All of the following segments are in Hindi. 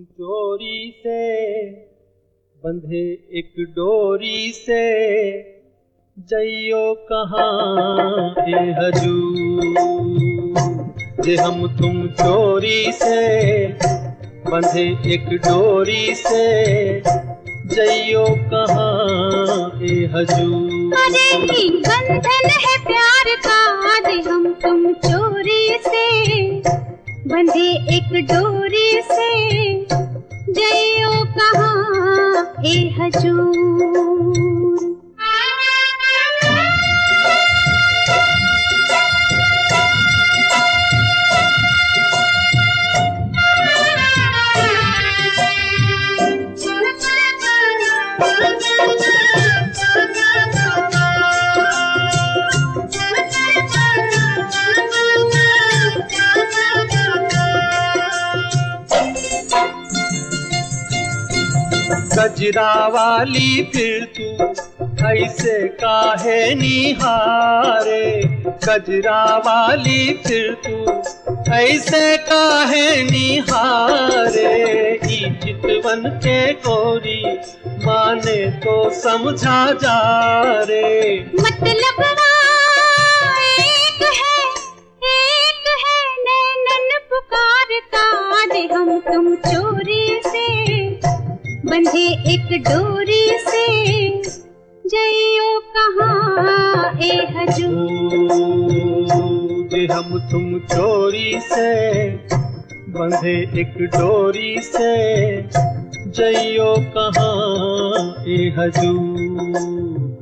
चोरी से बंधे एक डोरी से, जइयो कहाँ ए हजूर। जे हम तुम चोरी से बंधे एक डोरी से, जइयो कहाँ ए हजूर। अरे ही बंधन है प्यार का, जे हम तुम चोरी से बंधे एक डोरी से, जइयो कहाँ ए हजूर। गजरा वाली फिर तू ऐसे काहे निहारे, गजरा वाली फिर तू ऐसे काहे निहारे। ई चितवन के गोरी माने तो समझा जा रे, मतलब एक है नैनन पुकारता, जे हम तुम चोरी से बंधे एक डोरी से, जइयो कहाँ ए हजूर। जे हम तुम चोरी से बंधे एक डोरी से, जइयो कहाँ ए हजूर।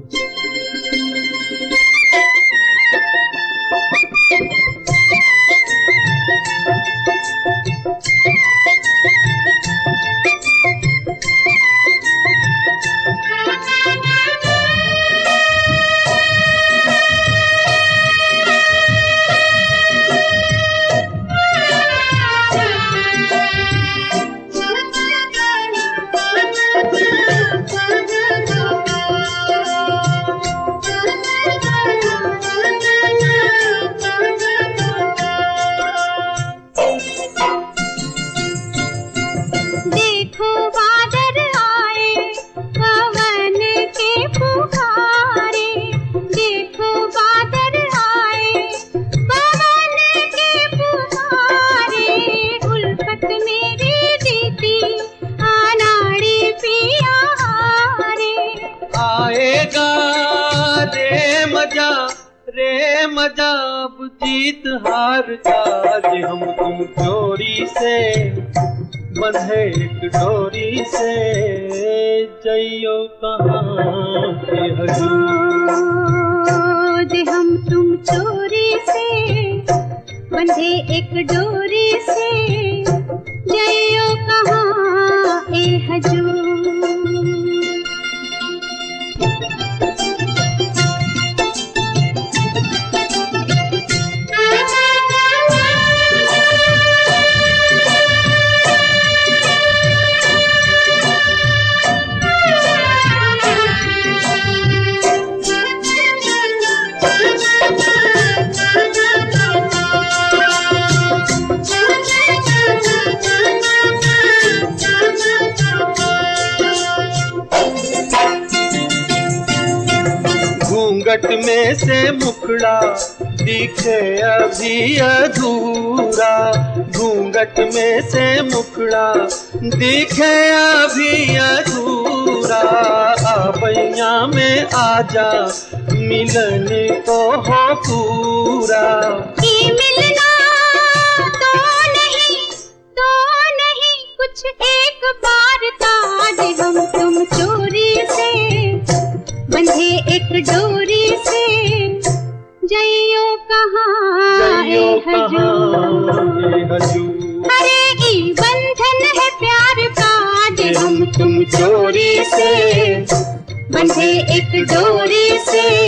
रे मजाब जीत हार का, जे हम तुम चोरी से बंधे एक डोरी से, जइयो कहाँ ए हजूर। जे हम तुम चोरी से बंधे एक डोरी से, जइयो कहाँ ए हजूर। घूंघट में से मुखड़ा दिखे अभी अधूरा, घूंघट में से मुखड़ा दिखे अभी अधूरा। आबैया में आजा मिलने को हो पूरा, ये मिलना तो नहीं कुछ एक बार का, जे हम तुम चोरी से बंधे एक डोरी से, जइयो कहाँ ए हजूर। अरे ई बंधन है प्यार का, जे हम तुम चोरी से बंधे एक डोरी से,